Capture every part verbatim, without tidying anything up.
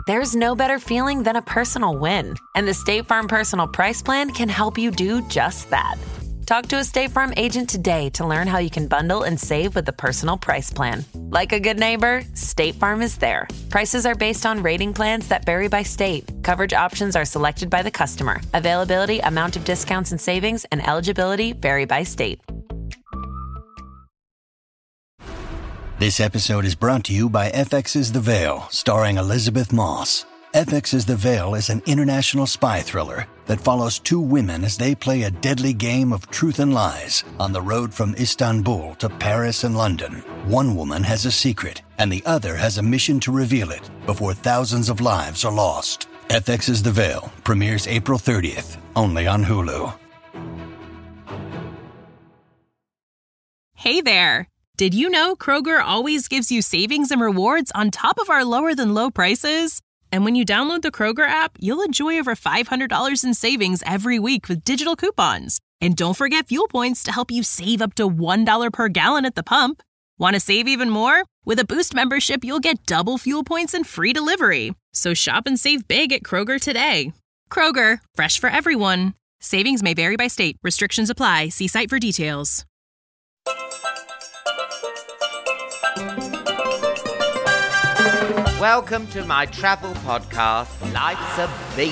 There's no better feeling than a personal win. And the State Farm Personal Price Plan can help you do just that. Talk to a State Farm agent today to learn how you can bundle and save with the Personal Price Plan. Like a good neighbor, State Farm is there. Prices are based on rating plans that vary by state. Coverage options are selected by the customer. Availability, amount of discounts and savings, and eligibility vary by state. This episode is brought to you by F X's The Veil, starring Elizabeth Moss. F X's The Veil is an international spy thriller that follows two women as they play a deadly game of truth and lies on the road from Istanbul to Paris and London. One woman has a secret, and the other has a mission to reveal it before thousands of lives are lost. F X's The Veil premieres April thirtieth, only on Hulu. Hey there! Did you know Kroger always gives you savings and rewards on top of our lower-than-low prices? And when you download the Kroger app, you'll enjoy over five hundred dollars in savings every week with digital coupons. And don't forget fuel points to help you save up to one dollar per gallon at the pump. Want to save even more? With a Boost membership, you'll get double fuel points and free delivery. So shop and save big at Kroger today. Kroger, fresh for everyone. Savings may vary by state. Restrictions apply. See site for details. Welcome to my travel podcast, Life's a Beach.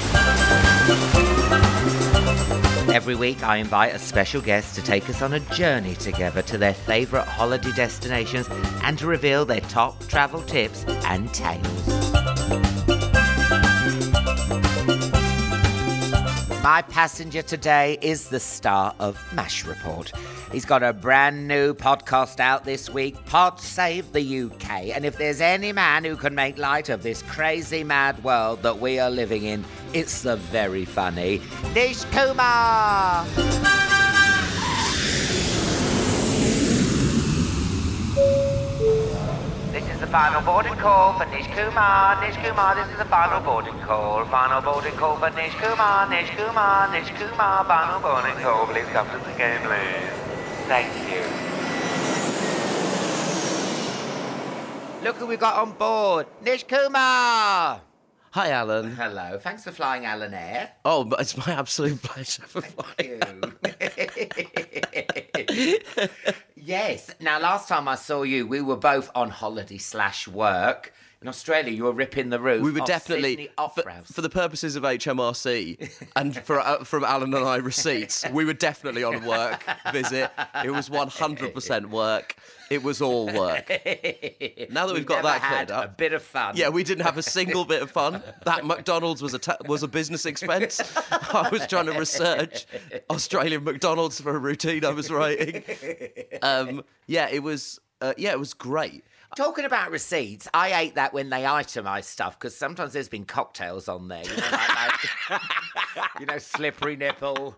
Every week I invite a special guest to take us on a journey together to their favourite holiday destinations and to reveal their top travel tips and tales. My passenger today is the star of MASH Report. He's got a brand new podcast out this week, Pod Save the U K. And if there's any man who can make light of this crazy mad world that we are living in, it's the very funny Nish Kumar. This is the final boarding call for Nish Kumar. Nish Kumar, this is the final boarding call. Final boarding call for Nish Kumar. Nish Kumar, Nish Kumar, final boarding call. Please come to the game, please. Thank you. Look who we got on board. Nish Kumar. Hi, Alan. Hello. Thanks for flying Alan Air. Oh, but it's my absolute pleasure for flying. You. Yes. Now, last time I saw you, we were both on holiday slash work. In Australia, you were ripping the roof. We were off definitely, Sydney Opera for, House. for the purposes of H M R C and for uh, from Alan and I receipts, we were definitely on a work visit. It was one hundred percent work. It was all work. Now that we've got that had cleared up, a bit of fun. Yeah, we didn't have a single bit of fun. That McDonald's was a ta- was a business expense. I was trying to research Australian McDonald's for a routine I was writing. Um, yeah, it was. Uh, yeah, it was great. Talking about receipts, I hate that when they itemise stuff, because sometimes there's been cocktails on there. You know, like that, you know slippery nipple.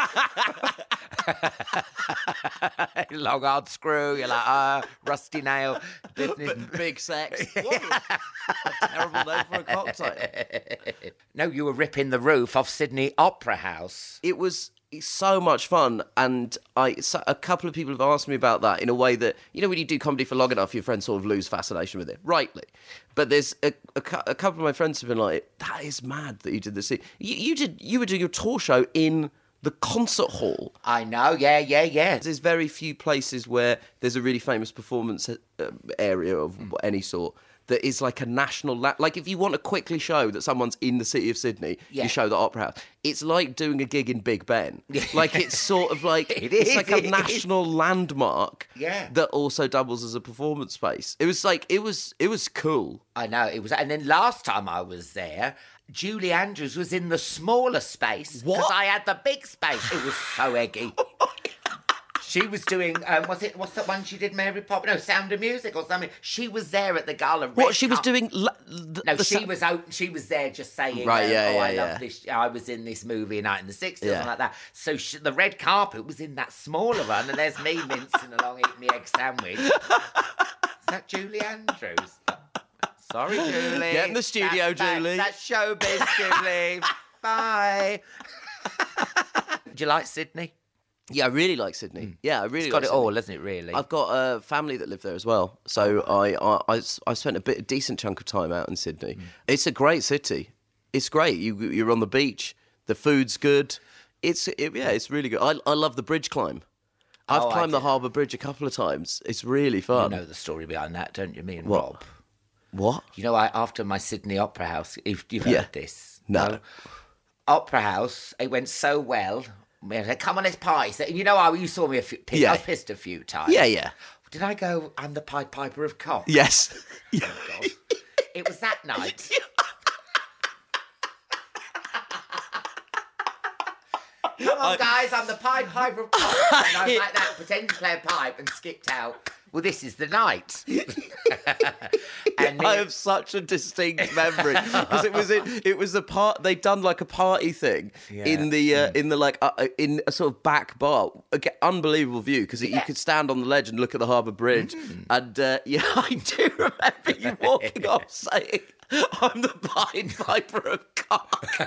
Long hard screw. You're like, ah, uh, rusty nail. Business. Big sex. What a, a terrible name for a cocktail. No, you were ripping the roof off Sydney Opera House. It was... It's so much fun, and I so a couple of people have asked me about that in a way that, you know, when you do comedy for long enough, your friends sort of lose fascination with it, rightly. But there's a, a, a couple of my friends have been like, "That is mad that you did this. You, you did you were doing your tour show in the concert hall." I know, yeah, yeah, yeah. There's very few places where there's a really famous performance uh, area of mm. any sort that is like a national... La- like, if you want to quickly show that someone's in the city of Sydney, yeah. you show the Opera House. It's like doing a gig in Big Ben. Like, it's sort of like... it it's is, like a it national is. landmark yeah. that also doubles as a performance space. It was like... It was it was cool. I know, it was... And then last time I was there, Julie Andrews was in the smaller space. What? Because I had the big space. It was so eggy. She was doing, um, was it, what's that one she did, Mary Poppins? No, Sound of Music or something. She was there at the gala. What, she was doing... La- the, no, the she sa- was out, she was there just saying, right, um, yeah, oh, yeah, I yeah. love this, I was in this movie Night in the sixties, Yeah. and like that. So she, the red carpet was in that smaller one, and there's me mincing along eating the egg sandwich. Is that Julie Andrews? Sorry, Julie. Get in the studio, that's, Julie. That's showbiz, Julie. Bye. Do you like Sydney? Yeah, I really like Sydney. Mm. Yeah, I really it's got like it Sydney. all, hasn't it, really? I've got a family that live there as well. So oh, I, I, I, I spent a bit a decent chunk of time out in Sydney. Mm. It's a great city. It's great. You, you're on the beach. The food's good. It's it, Yeah, it's really good. I, I love the bridge climb. I've oh, climbed the Harbour Bridge a couple of times. It's really fun. You know the story behind that, don't you, me and what? Rob? What? You know, I, after my Sydney Opera House, if you've heard yeah. this. No. no. Opera House, it went so well. I said, come on, let's party. So, you know how you saw me a few, pissed. Yeah. I was pissed a few times. Yeah, yeah. Did I go, I'm the Pied Piper of Cock? Yes. Oh, God. It was that night. Come on, guys, I'm the Pied Piper of Cock. And I was like that, pretending to play a pipe and skipped out. Well, this is the night. And I have such a distinct memory because it was it, it was a part they'd done like a party thing yeah. in the uh, in the like uh, in a sort of back bar. Again, unbelievable view because yeah. you could stand on the ledge and look at the Harbour Bridge. Mm. And uh, yeah, I do remember you walking off saying, "I'm the Pied Piper of Cock."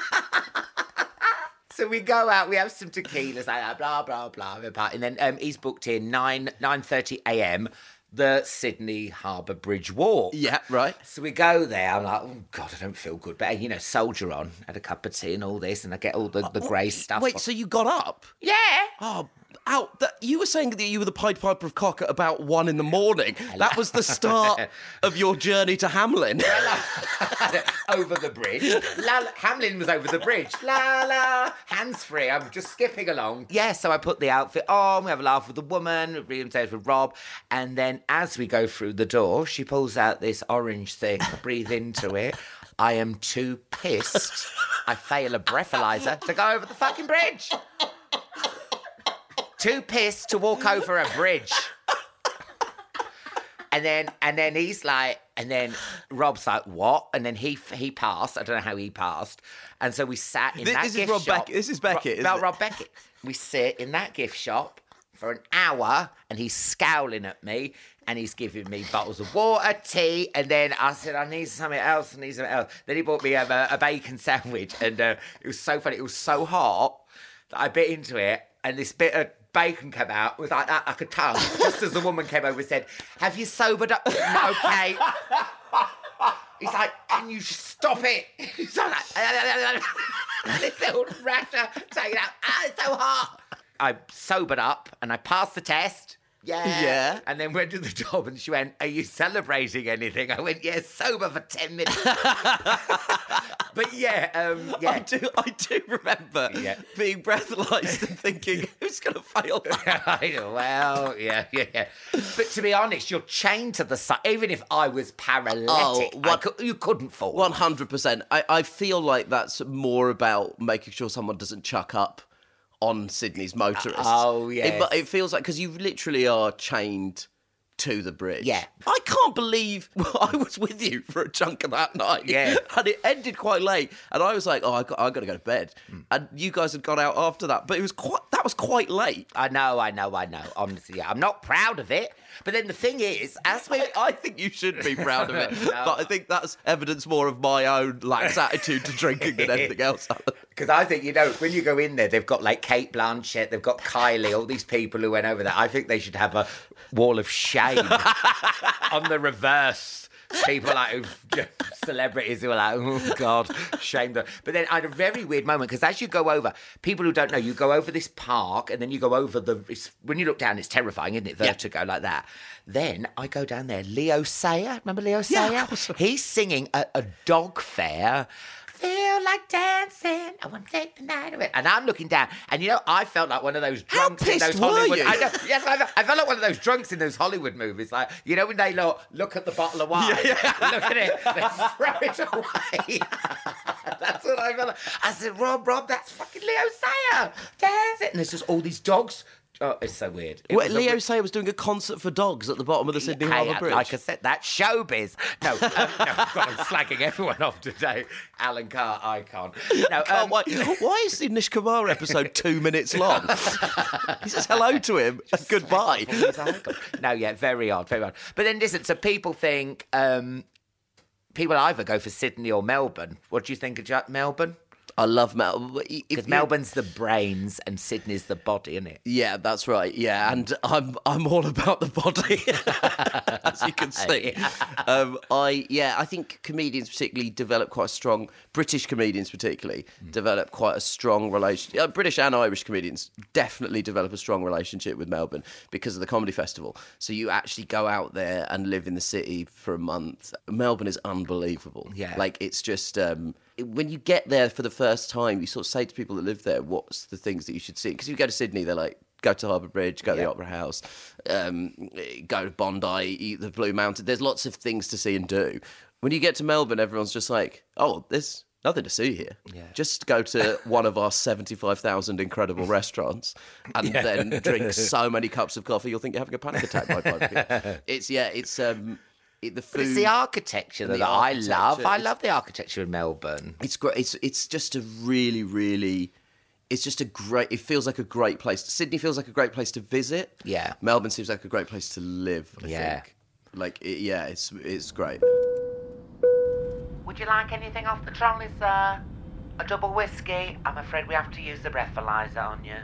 So we go out, we have some tequilas, like that, blah, blah, blah, blah. And then um, he's booked in nine thirty a.m, the Sydney Harbour Bridge walk. Yeah, right. So we go there. I'm like, oh, God, I don't feel good. But, you know, soldier on, had a cup of tea and all this, and I get all the, the grey stuff. Wait, so you got up? Yeah. Oh, out. That, you were saying that you were the Pied Piper of Cock at about one in the morning. That was the start of your journey to Hamlin. Over the bridge. La, la, Hamlin was over the bridge. La, la, hands-free. I'm just skipping along. Yeah, so I put the outfit on. We have a laugh with the woman, re-engage with Rob. And then as we go through the door, she pulls out this orange thing. I breathe into it. I am too pissed. I fail a breathalyzer to go over the fucking bridge. Too pissed to walk over a bridge. And then and then he's like, and then Rob's like, what? And then he he passed. I don't know how he passed. And so we sat in this, that this gift is Rob shop. Beckett. This is Beckett, Rob, isn't Rob it? Beckett. We sit in that gift shop for an hour, and he's scowling at me, and he's giving me bottles of water, tea, and then I said, I need something else, I need something else. Then he bought me a, a bacon sandwich, and uh, it was so funny. It was so hot that I bit into it, and this bit of bacon came out. It was like that, like a tongue. Just as the woman came over and said, have you sobered up? Okay. He's like, can you stop it? He's like, this little rasher taking out. Ah, it's so hot. I sobered up and I passed the test. Yeah. Yeah. And then went to the job and she went, are you celebrating anything? I went, yeah, sober for ten minutes. But yeah, um, yeah. I do, I do remember yeah. being breathalyzed and thinking, who's going to fail that? I know, well, yeah, yeah, yeah. But to be honest, you're chained to the side. Even if I was paralytic, oh, one, I could, you couldn't fall. one hundred percent. I, I feel like that's more about making sure someone doesn't chuck up on Sydney's motorists. Oh, yes. It, it feels like, because you literally are chained to the bridge. Yeah. I can't believe well, I was with you for a chunk of that night. Yeah. And it ended quite late. And I was like, oh, I got, I got to go to bed. Mm. And you guys had gone out after that. But it was quite, that was quite late. I know, I know, I know. Honestly, yeah. I'm not proud of it. But then the thing is, as we... I, I think you should be proud of it. No. But I think that's evidence more of my own lax attitude to drinking than anything else. Because I think, you know, when you go in there, they've got like Kate Blanchett, they've got Kylie, all these people who went over there. I think they should have a wall of shame on the reverse. People like who, celebrities who are like, oh God, shame them. But then I had a very weird moment because as you go over, people who don't know, you go over this park and then you go over the. It's, when you look down, it's terrifying, isn't it? Vertigo yeah. like that. Then I go down there. Leo Sayer, remember Leo Sayer? Yeah, he's singing a, a dog fair. Feel like dancing, I want to take the night away. And I'm looking down, and you know, I felt like one of those drunks How in those pissed were Hollywood. you? I know, yes, I, I felt like one of those drunks in those Hollywood movies. Like, you know, when they look, look at the bottle of wine, yeah, yeah. look at it, they throw it away. That's what I felt like. I said, Rob, Rob, that's fucking Leo Sayer. Dance it. And there's just all these dogs. Oh, it's so weird. It Wait, Leo a... Sayer was doing a concert for dogs at the bottom of the Sydney hey, Harbour Bridge. Like I said, that's showbiz. No, um, no God, I'm slagging everyone off today. Alan Carr, icon. No, um... why, why is the Nish Kumar episode two minutes long? He says hello to him and goodbye. No, yeah, very odd, very odd. But then listen, so people think um, people either go for Sydney or Melbourne. What do you think of Melbourne? I love Melbourne. Because Melbourne's the brains and Sydney's the body, isn't it? Yeah, that's right. Yeah, and I'm I'm all about the body, as you can see. Yeah. Um, I yeah, I think comedians particularly develop quite a strong. British comedians particularly mm. develop quite a strong relationship. Uh, British and Irish comedians definitely develop a strong relationship with Melbourne because of the comedy festival. So you actually go out there and live in the city for a month. Melbourne is unbelievable. Yeah, like it's just. Um, When you get there for the first time, you sort of say to people that live there, what's the things that you should see? Because if you go to Sydney, they're like, go to Harbour Bridge, go to yeah. the Opera House, um, go to Bondi, eat the Blue Mountain. There's lots of things to see and do. When you get to Melbourne, everyone's just like, oh, there's nothing to see here. Yeah. Just go to one of our seventy-five thousand incredible restaurants and yeah. then drink so many cups of coffee, you'll think you're having a panic attack by five p.m. It's, yeah, it's... Um, It, the food, but it's the architecture that the I architecture. love. I love the architecture in Melbourne. It's great. It's it's just a really, really. It's just a great. It feels like a great place. Sydney feels like a great place to visit. Yeah. Melbourne seems like a great place to live. I yeah. think. Like it, yeah, it's it's great. Would you like anything off the trolley, sir? A double whiskey? I'm afraid we have to use the breathalyzer on you.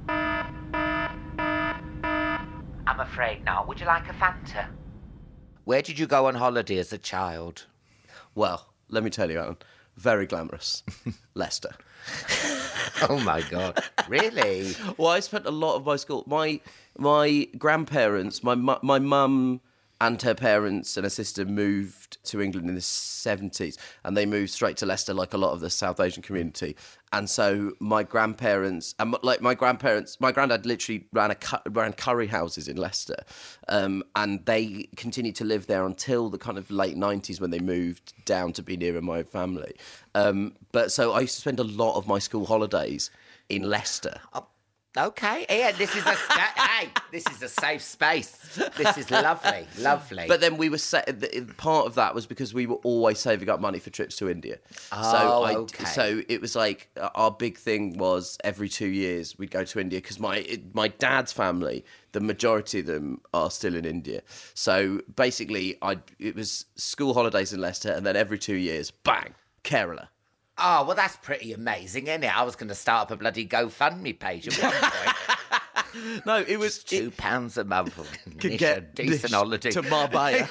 I'm afraid not. Would you like a Fanta? Where did you go on holiday as a child? Well, let me tell you, Alan, very glamorous. Leicester. Oh, my God. Really? Well, I spent a lot of my school... My my grandparents, my mu- my mum and her parents and her sister moved to England in the seventies, and they moved straight to Leicester like a lot of the South Asian community. And so my grandparents, and like my grandparents, my granddad literally ran a ran curry houses in Leicester, um, and they continued to live there until the kind of late nineties when they moved down to be nearer my family. Um, but so I used to spend a lot of my school holidays in Leicester. Oh. Okay, yeah, this is a hey, this is a safe space. This is lovely, lovely. But then we were set. Part of that was because we were always saving up money for trips to India. Oh, so I, okay. So it was like our big thing was every two years we'd go to India because my my dad's family, the majority of them are still in India. So basically, I it was school holidays in Leicester, and then every two years, bang, Kerala. Oh, well, that's pretty amazing, isn't it? I was going to start up a bloody GoFundMe page at one point. No, it was... Two it, pounds a month. Could Nish get a decent Nish holiday. to Marbella.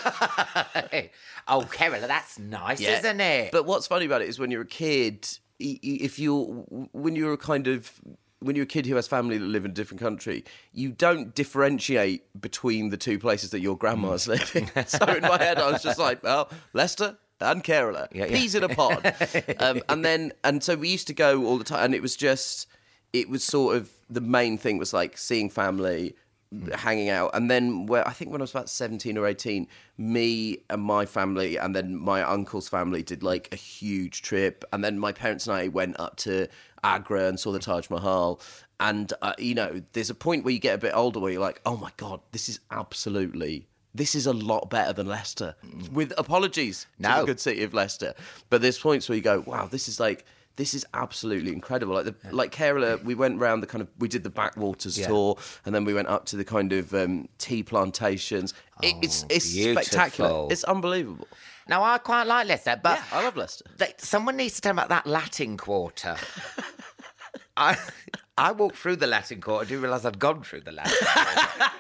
Oh, Kerala, that's nice, Yeah. isn't it? But what's funny about it is when you're a kid, if you're... When you're a kind of... When you're a kid who has family that live in a different country, you don't differentiate between the two places that your grandma's living. So in my head, I was just like, well, Leicester... and Kerala, yeah, yeah. peas in a pod. um, and then, and so we used to go all the time, and it was just, it was sort of, the main thing was like seeing family, mm. hanging out. And then, where I think when I was about seventeen or eighteen, me and my family, and then my uncle's family did like a huge trip. And then my parents and I went up to Agra and saw the Taj Mahal. And, uh, you know, there's a point where you get a bit older where you're like, oh my God, this is absolutely... This is a lot better than Leicester. With apologies no. to the good city of Leicester. But there's points where you go, wow, this is like, this is absolutely incredible. Like the, yeah. like Kerala, we went round the kind of, we did the backwaters yeah. tour, and then we went up to the kind of um, tea plantations. Oh, it, it's it's beautiful. spectacular. It's unbelievable. Now, I quite like Leicester, but... Yeah, I love Leicester. They, someone needs to tell me about that Latin Quarter. I I walked through the Latin Quarter, I didn't realise I'd gone through the Latin Quarter.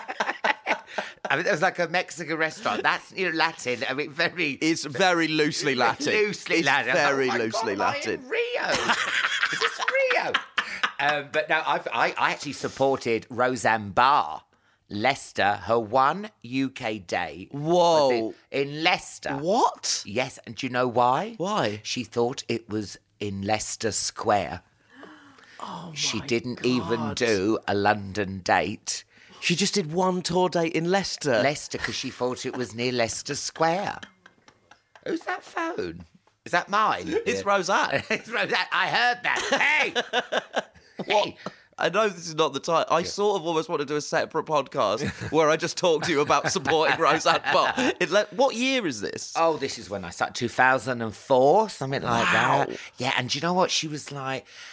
I mean, there was like a Mexican restaurant. That's, you know, Latin. I mean, very... It's very loosely Latin. Loosely it's Latin. very oh, loosely God, Latin. Am I in Rio? Is this Rio? Um, but no, I've, I I actually supported Roseanne Barr, Leicester, her one U K day. Whoa. Was in, in Leicester. What? Yes, and do you know why? Why? She thought it was in Leicester Square. Oh, my She didn't God. even do a London date. She just did one tour date in Leicester. Leicester, because she thought it was near Leicester Square. Who's that phone? Is that mine? It's yeah. Roseanne. It's Roseanne. I heard that. Hey! What? Hey! I know this is not the time. I yeah. sort of almost want to do a separate podcast where I just talk to you about supporting Roseanne Barr. It le- what year is this? Oh, this is when I started, two thousand four, something like wow. that. Yeah, and do you know what? She was like...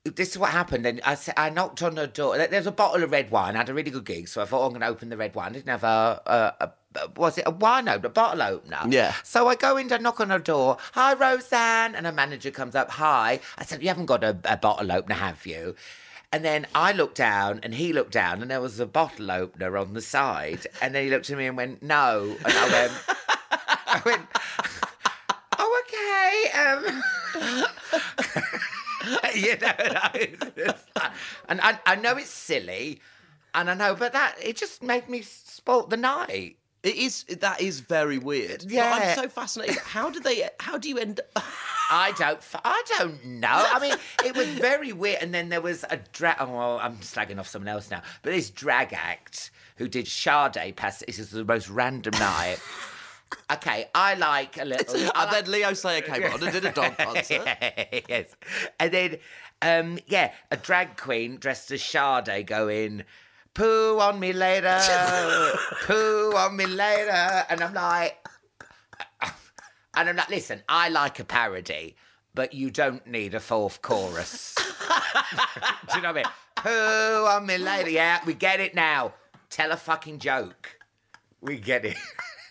this is what happened. And I said, I knocked on the door. There's a bottle of red wine. I had a really good gig, so I thought, oh, I'm going to open the red wine. I didn't have a, a, a was it a wine opener, a bottle opener? Yeah. So I go in to knock on her door. Hi, Roseanne. And a manager comes up. Hi. I said, you haven't got a, a bottle opener, have you? And then I looked down and he looked down and there was a bottle opener on the side. And then he looked at me and went, no. And I went, I went, oh, okay. Um, you know, and I, I know it's silly and I know, but that, it just made me spoil the night. It is, that is very weird. Yeah. But I'm so fascinated. How do they, how do you end I don't, I don't know. I mean, it was very weird. And then there was a drag. Oh, well, I'm slagging off someone else now. But this drag act who did Sade pass. This is the most random night. Okay, I like a little. And I like, then Leo Sayer came on and did a dog concert. Yes, and then um, yeah, a drag queen dressed as Sade going, "Poo on me later, poo on me later," and I'm like. And I'm like, listen, I like a parody, but you don't need a fourth chorus. Do you know what I mean? Who on me later? Yeah, we get it now. Tell a fucking joke. We get it.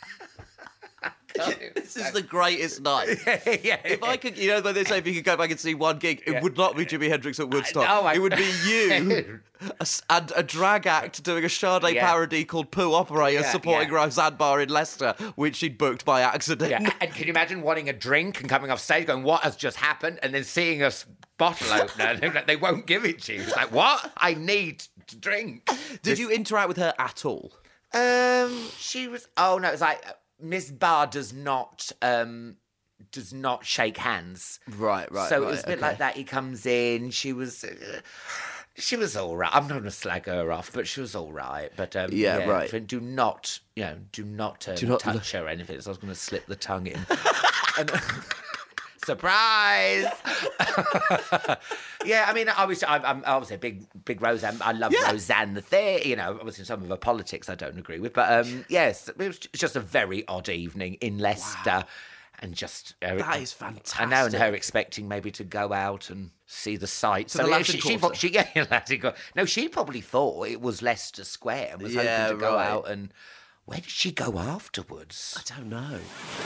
This is the greatest night. yeah, yeah, if I could, you know, when they say if you could go back and see one gig, it yeah. would not be Jimi Hendrix at Woodstock. I, no, I, it would be you a, and a drag act doing a Sade yeah. parody called Poo Operator yeah, supporting yeah. Roseanne Barr in Leicester, which she'd booked by accident. Yeah. And can you imagine wanting a drink and coming off stage going, what has just happened? And then seeing a bottle opener and like, they won't give it to you. It's like, what? I need to drink. Did this... you interact with her at all? Um, she was, oh no, it was like... Miss Barr does not um, does not shake hands. Right, right. So right, it was a bit okay. like that. He comes in. She was, uh, she was all right. I'm not going to slag her off, but she was all right. But um, yeah, yeah, right. Do not, you know, do not, um, do not touch her or anything. So I was going to slip the tongue in. and, Surprise! Yeah, I mean, I was, I'm, I'm obviously a big, big Roseanne. I love yeah. Roseanne the theatre. You know, obviously some of her politics I don't agree with, but um, yes, it was just a very odd evening in Leicester, wow. and just uh, that is fantastic. I know, and her expecting maybe to go out and see the sights. So so the yeah, Latin she, she, Quarter. she, yeah, Latin Quarter. No, she probably thought it was Leicester Square and was Yeah, hoping to go right. out. And where did she go afterwards? I don't know.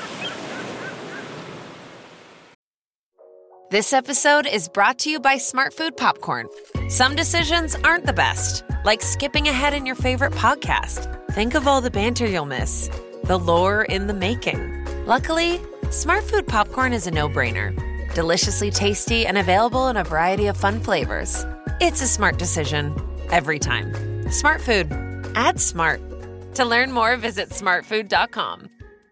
This episode is brought to you by Smart Food Popcorn. Some decisions aren't the best, like skipping ahead in your favorite podcast. Think of all the banter you'll miss, the lore in the making. Luckily, Smart Food Popcorn is a no-brainer. Deliciously tasty and available in a variety of fun flavors. It's a smart decision every time. Smart Food. Add smart. To learn more, visit smart food dot com.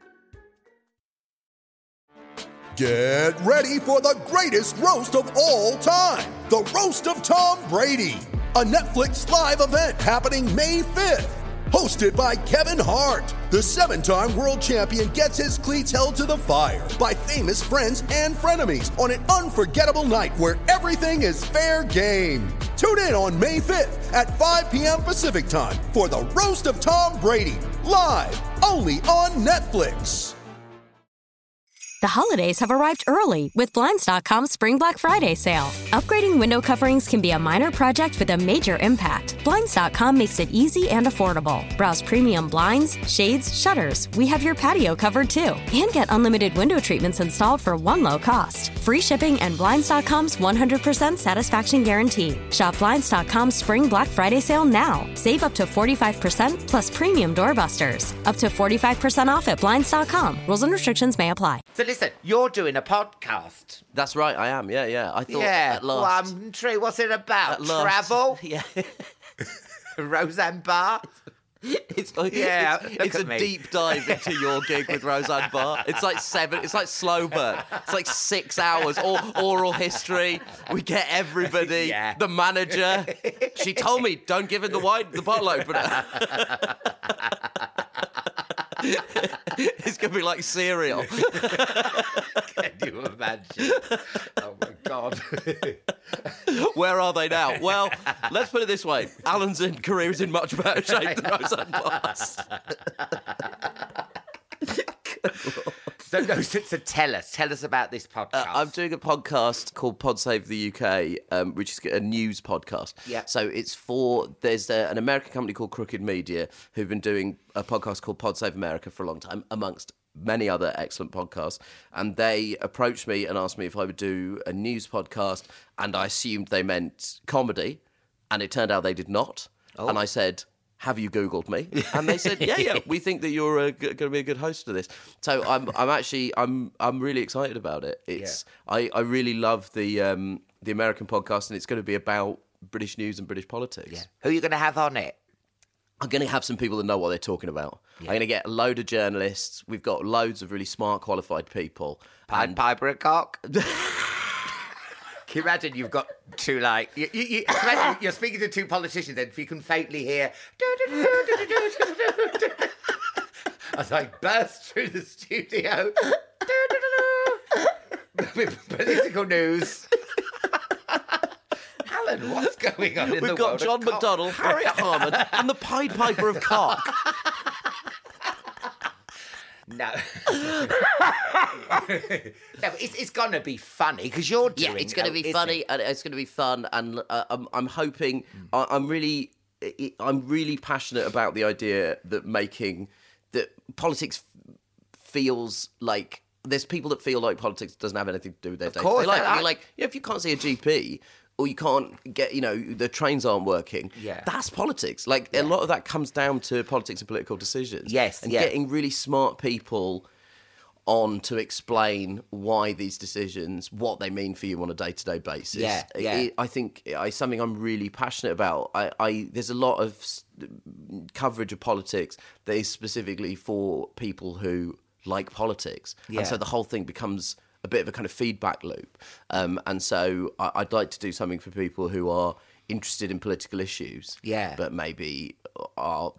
Get ready for the greatest roast of all time, the Roast of Tom Brady, a Netflix live event happening May fifth. Hosted by Kevin Hart, the seven-time world champion gets his cleats held to the fire by famous friends and frenemies on an unforgettable night where everything is fair game. Tune in on May fifth at five p.m. Pacific time for the Roast of Tom Brady, live only on Netflix. The holidays have arrived early with Blinds dot com's Spring Black Friday sale. Upgrading window coverings can be a minor project with a major impact. Blinds dot com makes it easy and affordable. Browse premium blinds, shades, shutters. We have your patio covered too. And get unlimited window treatments installed for one low cost. Free shipping and Blinds dot com's one hundred percent satisfaction guarantee. Shop Blinds dot com's Spring Black Friday sale now. Save up to forty-five percent plus premium doorbusters. Up to forty-five percent off at Blinds dot com. Rules and restrictions may apply. So listen, you're doing a podcast. That's right, I am. Yeah, yeah. I thought Yeah, at last. one tree. What's it about? At last. Travel? Yeah. Roseanne Barr? It's like, Yeah, it's, look it's at a me. deep dive into your gig with Roseanne Barr. It's like seven. It's like slow burn. It's like six hours. All oral history. We get everybody. Yeah. The manager. She told me don't give him the wine, the bottle opener. It's gonna be like cereal. Can you imagine? Oh my God. Where are they now? Well, let's put it this way: Alan's in career is in much better shape than Roseanne Barr's. So, no, so, so tell us, tell us about this podcast. Uh, I'm doing a podcast called Pod Save the U K, um, which is a news podcast. Yeah. So it's for, there's a, an American company called Crooked Media who've been doing a podcast called Pod Save America for a long time, amongst many other excellent podcasts. And they approached me and asked me if I would do a news podcast, and I assumed they meant comedy, and it turned out they did not. Oh. And I said, have you Googled me? And they said, yeah, yeah, we think that you're uh, g- going to be a good host of this. So I'm, I'm actually, I'm, I'm really excited about it. It's, yeah. I, I really love the, um, the American podcast, and it's going to be about British news and British politics. Yeah. Who are you going to have on it? I'm going to have some people that know what they're talking about. Yeah. I'm going to get a load of journalists. We've got loads of really smart, qualified people. Pied and... Piper a cock. Can you imagine you've got two, like, you, you, you, imagine you're speaking to two politicians, and if you can faintly hear, as I burst through the studio with political news. Alan, what's going on in We've the got world John of cock? McDonnell, Harriet Harman, and the Pied Piper of cock. No. no, but it's, it's going to be funny because you're doing. Yeah, it's going to be oh, funny it? and it's going to be fun, and uh, I'm, I'm hoping. Mm. I, I'm really, I'm really passionate about the idea that making that politics feels like there's people that feel like politics doesn't have anything to do with their day. Course, like, I, you're like, yeah, if you can't see a G P. Or you can't get, you know, the trains aren't working. Yeah. That's politics. Like, yeah. a lot of that comes down to politics and political decisions. Yes, And yeah. getting really smart people on to explain why these decisions, what they mean for you on a day-to-day basis. Yeah, yeah. It, I think it's something I'm really passionate about. I, I There's a lot of coverage of politics that is specifically for people who like politics. Yeah. And so the whole thing becomes a bit of a kind of feedback loop. Um, and so I, I'd like to do something for people who are interested in political issues, yeah, but maybe are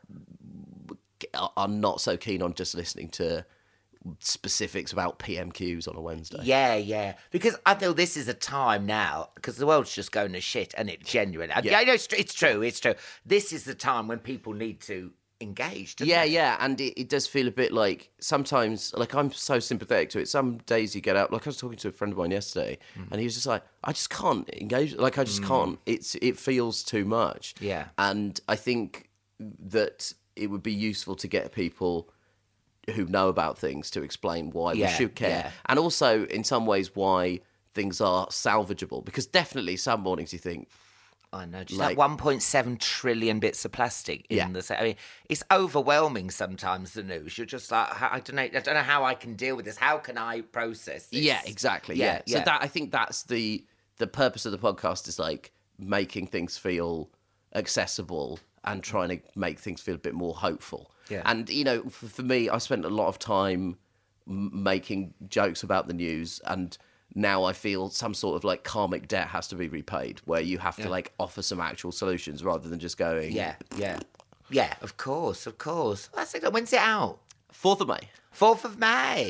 are not so keen on just listening to specifics about P M Qs on a Wednesday. Yeah, yeah. Because I feel this is a time now, because the world's just going to shit, and it genuinely... Yeah, I know it's, it's true, it's true. This is the time when people need to engage, doesn't Yeah, it? yeah, and it, it does feel a bit like sometimes, like I'm so sympathetic to it. Some days you get out, like I was talking to a friend of mine yesterday, mm. and he was just like, I just can't engage, like I just mm. can't, it's it feels too much. Yeah. And I think that it would be useful to get people who know about things to explain why yeah, we should care. Yeah. And also, in some ways, why things are salvageable. Because definitely some mornings you think, I know, just like, like one point seven trillion bits of plastic in yeah. the... I mean, it's overwhelming sometimes, the news. You're just like, I don't know, I don't know how I can deal with this. How can I process this? Yeah, exactly, yeah. yeah. So yeah. that I think that's the the purpose of the podcast, is like making things feel accessible and trying to make things feel a bit more hopeful. Yeah. And, you know, for, for me, I spent a lot of time m- making jokes about the news, and now I feel some sort of like karmic debt has to be repaid, where you have to yeah. like offer some actual solutions rather than just going... Yeah, yeah. Yeah, of course, of course. That's it. When's it out? fourth of May. fourth of May.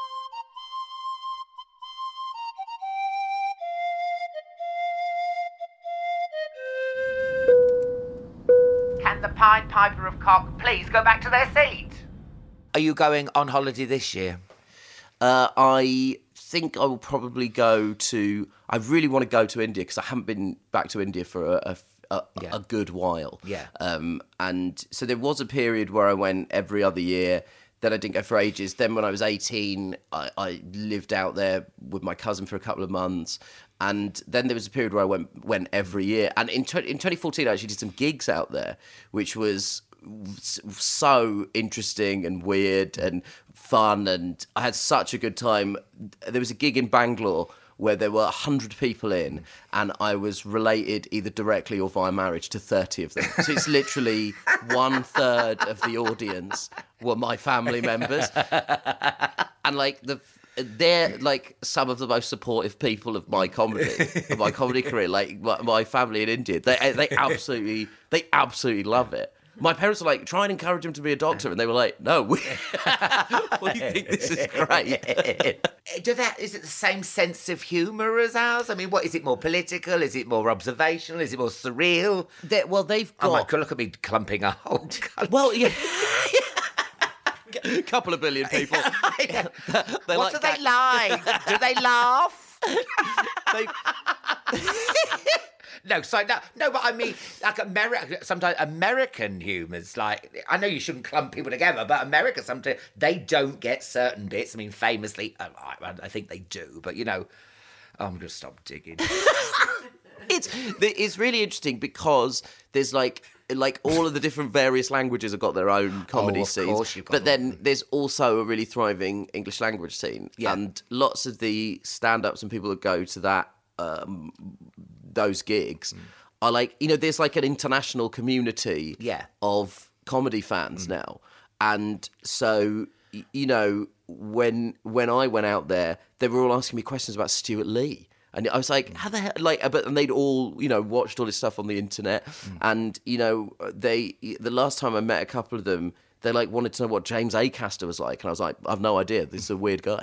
Can the Pied Piper of Cock please go back to their seat? Are you going on holiday this year? Uh, I think I will probably go to... I really want to go to India because I haven't been back to India for a, a, a, yeah. a good while. Yeah. Um, and so there was a period where I went every other year. Then I didn't go for ages. Then when I was eighteen, I, I lived out there with my cousin for a couple of months. And then there was a period where I went went every year. And in, tw- in twenty fourteen, I actually did some gigs out there, which was so interesting and weird and fun, and I had such a good time. There was a gig in Bangalore where there were one hundred people in, and I was related either directly or via marriage to thirty of them. So it's literally one third of the audience were my family members. And like the they're like some of the most supportive people of my comedy, of my comedy career. Like my, my family in India, they they absolutely they absolutely love it. My parents were like, try and encourage him to be a doctor. And they were like, no, we, we think this is great. Do that, is it the same sense of humour as ours? I mean, what is it more political? Is it more observational? Is it more surreal? They're, well, they've got... Oh, my God, look at me clumping a hole. Well, yeah. A couple of billion people. They're like what do they gag- like? Do they laugh? they, No, so no, no, but I mean, like America. Sometimes American humour's like, I know you shouldn't clump people together, but America sometimes they don't get certain bits. I mean, famously, uh, I, I think they do, but you know, oh, I'm gonna stop digging. it's it's really interesting because there's like like all of the different various languages have got their own comedy Oh, of scenes, course you've got but then them. there's also a really thriving English language scene, Yeah. and lots of the stand-ups and people that go to that. Um, those gigs are like, you know, there's like an international community Yeah. of comedy fans now. And so, y- you know, when when I went out there, they were all asking me questions about Stuart Lee. And I was like, how the hell, like, but and they'd all, you know, watched all this stuff on the internet. And, you know, they, the last time I met a couple of them, they like wanted to know what James Acaster was like. And I was like, I've no idea. This is a weird guy.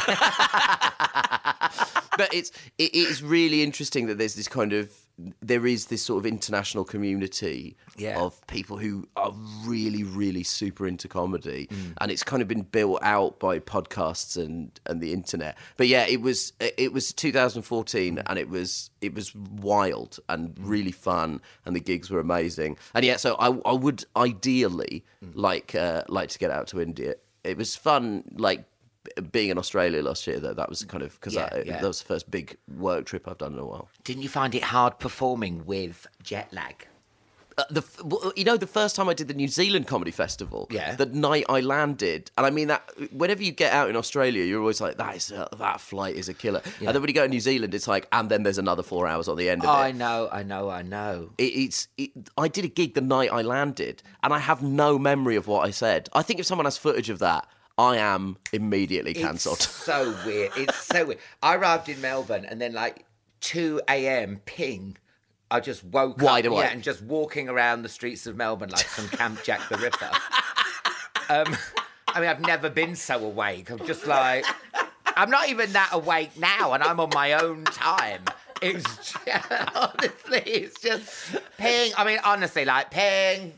But it's it is really interesting that there's this kind of there is this sort of international community Yeah. of people who are really really super into comedy, and it's kind of been built out by podcasts and and the internet. But yeah, it was it was two thousand fourteen, and it was it was wild and really fun, and the gigs were amazing. And yeah, so I I would ideally like uh, like to get out to India. It was fun, like. Being in Australia last year, though, that was kind of because Yeah, yeah. that was the first big work trip I've done in a while. Didn't you find it hard performing with jet lag? Uh, the f- well, you know, the first time I did the New Zealand Comedy Festival, Yeah. the night I landed, and I mean that whenever you get out in Australia, you're always like, that is a, that flight is a killer. Yeah. And then when you go to New Zealand, it's like, and then there's another four hours on the end of Oh, it. I know, I know, I know. It, it's. It, I did a gig the night I landed, and I have no memory of what I said. I think if someone has footage of that, I am immediately cancelled. It's so weird. It's so weird. I arrived in Melbourne and then like two a.m. ping. I just woke Wide up awake. yeah, and just walking around the streets of Melbourne like some Camp Jack the Ripper. um, I mean, I've never been so awake. I'm just like, I'm not even that awake now, and I'm on my own time. It's just, honestly, it's just ping. I mean, honestly, like ping.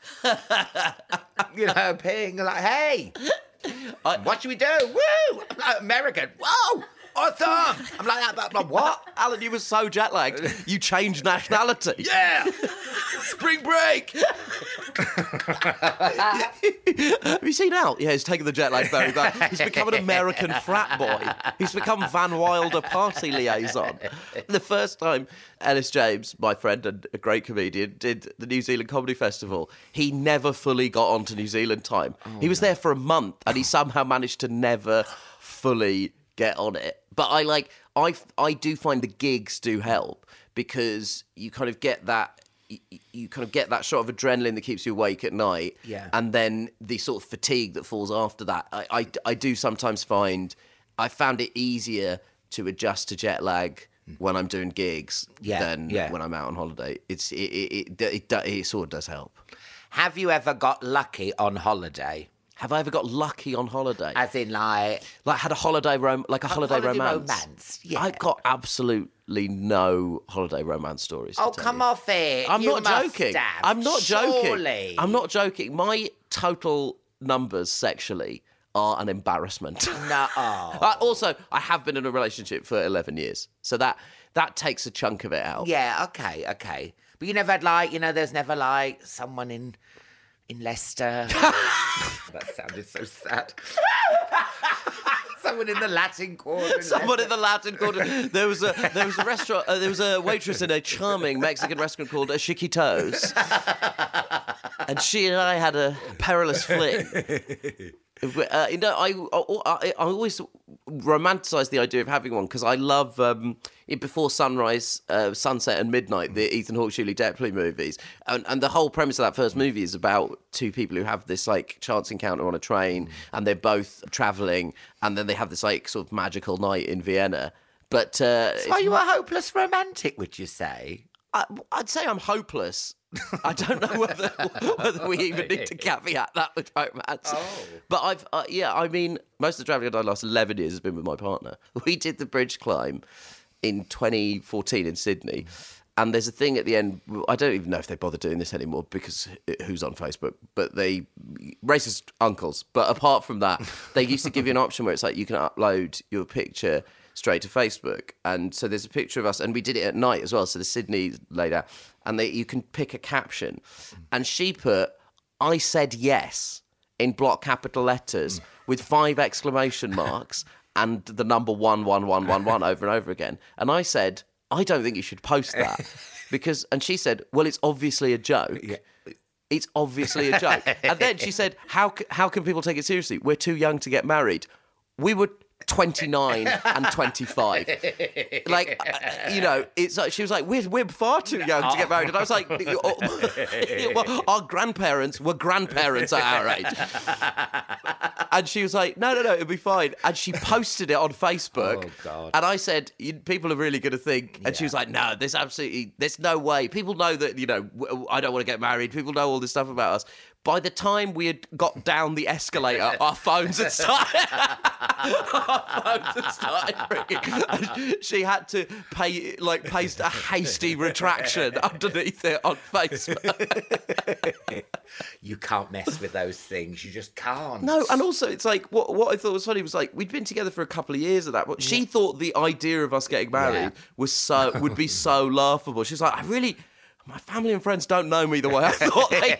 You know, ping. Like, hey. I, What should we do? Woo! I'm like American. Whoa! Awesome! I'm like that, but, but what? Alan, you were so jet lagged, you changed nationality. Yeah! Spring break! Have you seen Al? Yeah, he's taken the jet lag very bad. He's become an American frat boy. He's become Van Wilder party liaison. The first time Ellis James, my friend and a great comedian, did the New Zealand Comedy Festival, he never fully got onto New Zealand time. Oh, he was there for a month, and he somehow managed to never fully get on it. But I like, I, I do find the gigs do help, because you kind of get that, you, you kind of get that shot of adrenaline that keeps you awake at night. Yeah. And then the sort of fatigue that falls after that. I, I, I do sometimes find, I found it easier to adjust to jet lag when I'm doing gigs Yeah, than yeah. when I'm out on holiday. It's, it, it, it, it, it, it sort of does help. Have you ever got lucky on holiday? Have I ever got lucky on holiday? As in, like... Like had a holiday rom- like a holiday, holiday romance. romance, yeah. I've got absolutely no holiday romance stories. to Oh, tell come you. off it. I'm You not must joking. have. I'm not joking. Surely. I'm not joking. My total numbers sexually are an embarrassment. No. Uh, also, I have been in a relationship for eleven years, so that that takes a chunk of it out. Yeah, okay, okay. But you never had, like, you know, there's never, like, someone in... in Leicester. That sounded so sad. Someone in the Latin Quarter. in Someone in Leicester. the Latin Quarter. There was a there was a restaurant. Uh, there was a waitress in a charming Mexican restaurant called Chiquitos, and she and I had a perilous fling. Uh, you know, I, I, I always romanticize the idea of having one, because I love um, it Before Sunrise, uh, Sunset and Midnight, the Ethan Hawke, Julie Delpy movies. And, and the whole premise of that first movie is about two people who have this like chance encounter on a train, and they're both traveling, and then they have this like sort of magical night in Vienna. But uh, So are you a hopeless romantic, would you say? I, I'd say I'm hopeless. I don't know whether whether we even need to caveat that with romance. Oh. But I've uh, yeah, I mean, most of the travelling I've done the last eleven years has been with my partner. We did the bridge climb in twenty fourteen in Sydney, And there's a thing at the end, I don't even know if they bother doing this anymore because who's on Facebook, but they, racist uncles. But apart from that, they used to give you an option where it's like you can upload your picture straight to Facebook. And so there's a picture of us, and we did it at night as well. So the Sydney laid out, and they, you can pick a caption. And she put, I said yes, in block capital letters with five exclamation marks and the number one, one, one, one, one over and over again. And I said, I don't think you should post that because, and she said, well, it's obviously a joke. Yeah. It's obviously a joke. And then she said, how, how can people take it seriously? We're too young to get married. We were twenty-nine and twenty-five. Like, uh, you know, it's like, she was like, we're, we're far too young to get married. And I was like, oh, well, our grandparents were grandparents at our age. And she was like, no, no, no, it'll be fine. And she posted it on Facebook. Oh, God. And I said, people are really going to think. And Yeah. she was like, no, there's absolutely, there's no way. People know that, you know, I don't want to get married. People know all this stuff about us. By the time we had got down the escalator, our phones had started. our phones had started ringing. And she had to pay, like, paste a hasty retraction underneath it on Facebook. You can't mess with those things. You just can't. No, and also it's like what what I thought was funny was like we'd been together for a couple of years at that point. She thought the idea of us getting married Yeah. was so would be so laughable. She was like, I really. My family and friends don't know me the way I thought they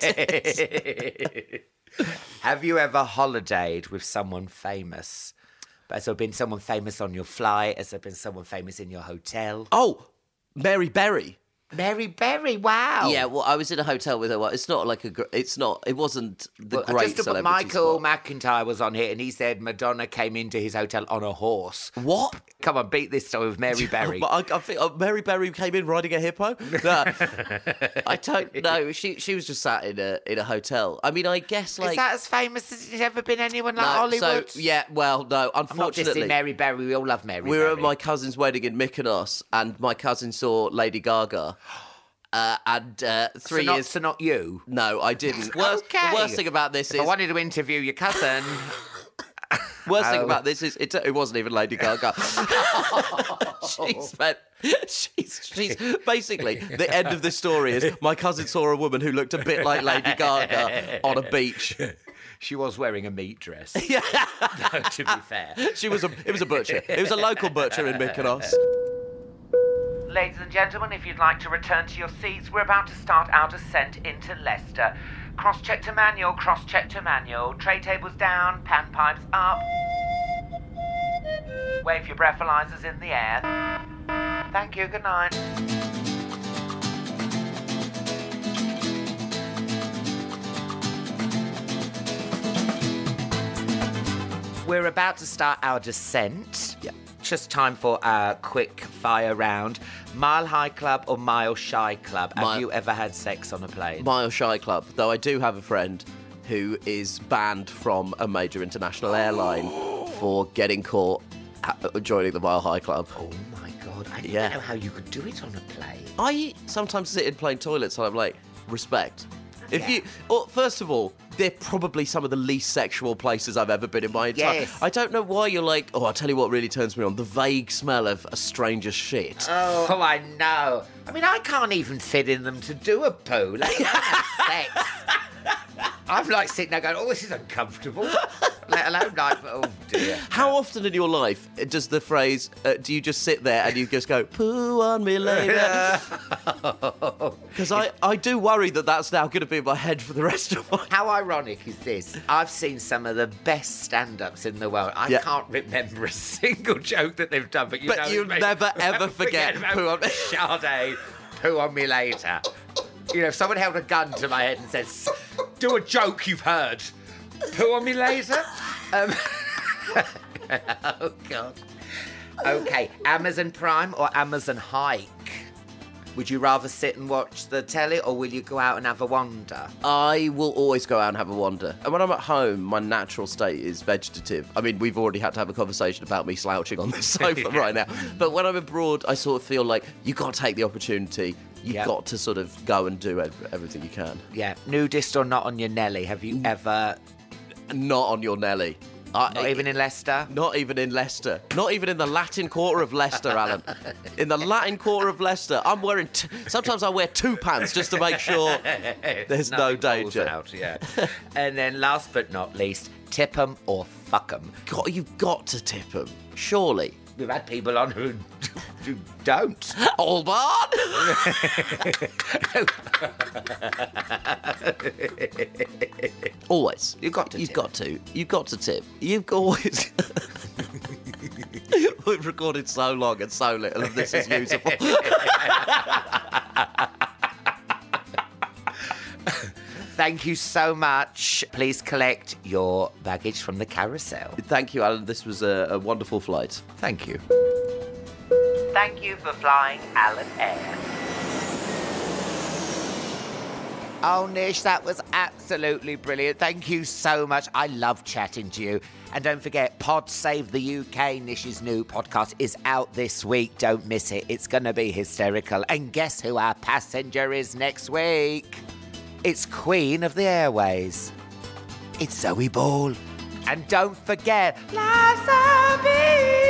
did. Have you ever holidayed with someone famous? Has there been someone famous on your flight? Has there been someone famous in your hotel? Oh, Mary Berry. Mary Berry, wow. Yeah, well, I was in a hotel with her. Well, it's not like a. gr- It's not. It wasn't the Well, great just to put celebrity Michael spot. McIntyre was on here, and he said Madonna came into his hotel on a horse. What? Come on, beat this story with Mary Berry. But I, I think uh, Mary Berry came in riding a hippo. No, I don't know. She she was just sat in a in a hotel. I mean, I guess like Is that as famous as there's ever been anyone like no, Hollywood? So yeah, well, no. I'm not Unfortunately, dissing Mary Berry. We all love Mary we were Berry. at my cousin's wedding in Mykonos, and my cousin saw Lady Gaga. Uh, and uh, three so not, years. So not you. No, I didn't. Worst, Okay. The worst thing about this If is. I wanted to interview your cousin. Worst thing Oh. about this is it, it wasn't even Lady Gaga. she spent. She's, she's basically the end of this story is my cousin saw a woman who looked a bit like Lady Gaga on a beach. She was wearing a meat dress. Yeah, No, to be fair. she was a. It was a butcher. It was a local butcher in Mykonos. Ladies and gentlemen, if you'd like to return to your seats, we're about to start our descent into Leicester. Cross-check to manual, cross-check to manual. Tray tables down, pan pipes up. Wave your breathalyzers in the air. Thank you, good night. We're about to start our descent. Yeah. Just time for a quick fire round. Mile High Club or Mile Shy Club? Have Mile- you ever had sex on a plane? Mile Shy Club, though I do have a friend who is banned from a major international airline for getting caught at- joining the Mile High Club. Oh my God, I didn't Yeah. know how you could do it on a plane. I sometimes sit in plane toilets and I'm like, respect. If Yeah. you, well, first of all, they're probably some of the least sexual places I've ever been in my entire. Yes. I don't know why you're like, oh, I'll tell you what really turns me on: the vague smell of a stranger's shit. Oh, I know. I mean, I can't even fit in them to do a poo. Let alone have sex. I'm like sitting there going, oh, this is uncomfortable. Let alone like, oh dear. How often in your life does the phrase, uh, do you just sit there and you just go, poo on me later? Because I, I do worry that that's now going to be in my head for the rest of my How ironic is this? I've seen some of the best stand-ups in the world. I Yeah. can't remember a single joke that they've done, but you But know, you'll it makes- never, ever forget about poo on me. Sade, poo on me later. You know, if someone held a gun to my head and said, do a joke you've heard. Poo on me later? Um, oh, God. Okay, Amazon Prime or Amazon Hike? Would you rather sit and watch the telly or will you go out and have a wander? I will always go out and have a wander. And when I'm at home, my natural state is vegetative. I mean, we've already had to have a conversation about me slouching on this sofa right now. But when I'm abroad, I sort of feel like you've got to take the opportunity. You've Yep. got to sort of go and do ev- everything you can. Yeah, nudist or not on your Nelly? Have you ever... Not on your Nelly. I, Not even in Leicester? Not even in Leicester. Not even in the Latin Quarter of Leicester, Alan. In the Latin Quarter of Leicester, I'm wearing... T- Sometimes I wear two pants just to make sure there's no danger. Out, yeah. And then last but not least, tip 'em or fuck 'em. God, you've got to tip them, surely. We've had people on who, who don't. Alban! Always. You've got to You've tip. got to. You've got to tip. You've always... We've recorded so long and so little of this is usable. Thank you so much. Please collect your baggage from the carousel. Thank you, Alan. This was a, a wonderful flight. Thank you. Thank you for flying Alan Air. Oh, Nish, that was absolutely brilliant. Thank you so much. I love chatting to you. And don't forget, Pod Save the U K, Nish's new podcast, is out this week. Don't miss it. It's going to be hysterical. And guess who our passenger is next week? It's Queen of the Airways. It's Zoe Ball. And don't forget, life's a beach.